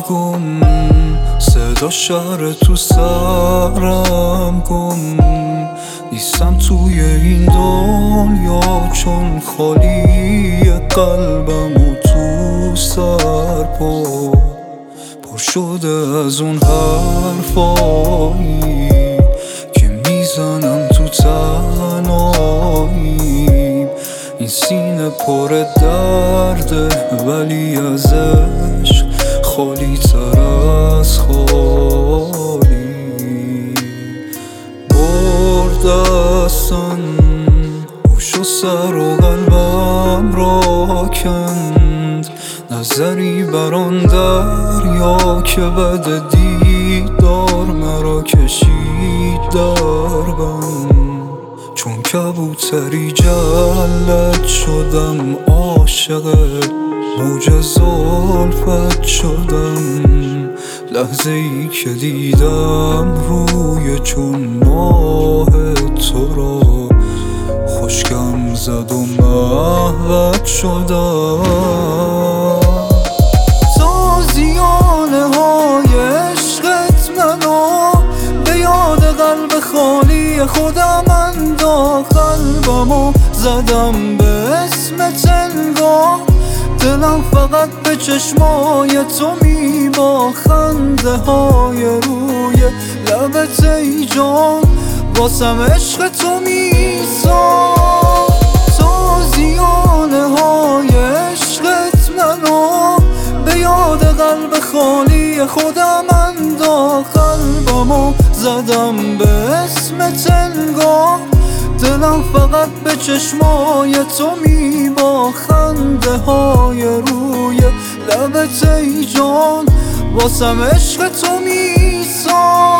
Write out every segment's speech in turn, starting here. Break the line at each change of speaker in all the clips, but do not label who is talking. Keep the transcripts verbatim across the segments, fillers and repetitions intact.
گم، صدا شهر تو سرم گم. نیستم توی این دنیا چون خالی قلبم و تو سر پا پر شده از اون حرفایی که میزنم تو تنهاییم. این سینه پر درده ولی از عشق خالی تر از خالی. بردستن گوش و سر و قلبم را کند، نظری بر آن دریا که بعد دیدار مرا کشید دربم. چون کبوتری جلت شدم، عاشق موج زلفت شدم. لحظه ای که دیدم روی چون ماه تو را، خشکم زد و محوت شدم. تازیانه های عشقت منو به یاد قلب خالی خودم انداخت. قلبمو زدم به اسم تنگاه، دلم فقط به چشمای تو میبا. خنده های روی لبت ای جان، واسم عشق تو میسا. تازیانه های عشقت منو به یاد قلب خالی خودم انداخت. قلبمو زدم به اسم تنگاه، دلم فقط به چشمای تو میبا. خنده های روی لبت ای جان، واسم عشق تو میسا.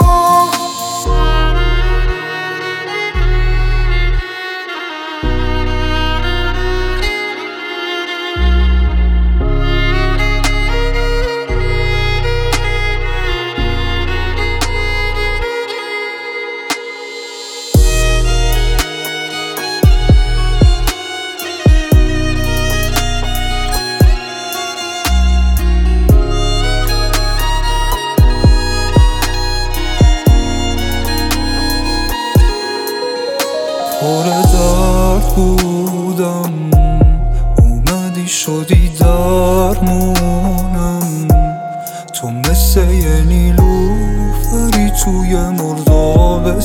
پر درد بودم، اومدی شدی درمونم. تو مثل یه نیلوفری توی مرداب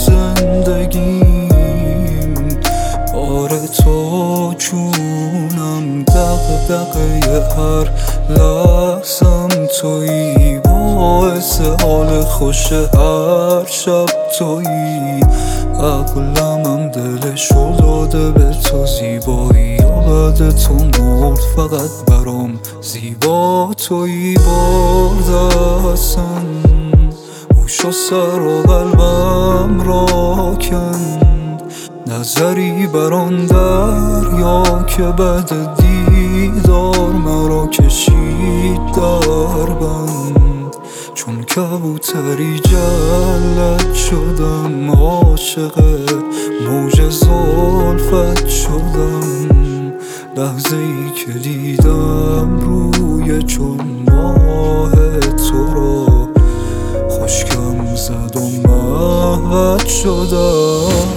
زندگیم. آره تو جونم، دغدغه هر لحظم تویی. باعث حال خوش هر شب تویی. عقلمم دلشو داده به تو، زیبایی و بعد تو مرد. فقط برام زیبا تویی. بردستن گوش و سر و قلبم را کند، نظری بر آن دریا که بعد دیدار مرا کشید دربند. چون کبوتری جلت شدم، عاشق موج زلفت شدم. لحظه ای که دیدم روی چون ماه تو را، خشکم زد و محوت شدم.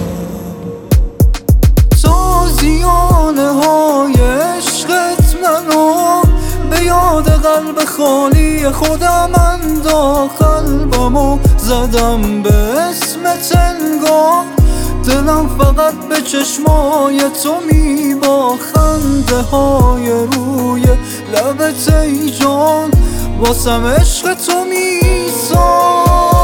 تازیانه های عشقت منو به یاد قلب خالی خودم انداخت. قلبمو زدم به اسم تنگاه، دلم فقط به چشمای تو میبا. خنده های روی لبت ای جان، واسم عشق تو میسا.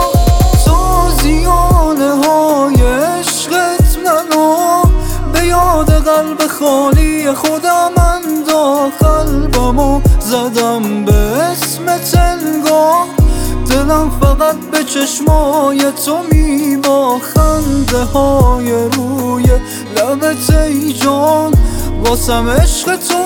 تازیانه های عشقت منو به یاد قلب خالی خودم انداخت. قلبمو زدم به اسم تنگاه، دلم فقط به چشمای تو میبا. خنده های روی لبت ای جان، واسم عشق تو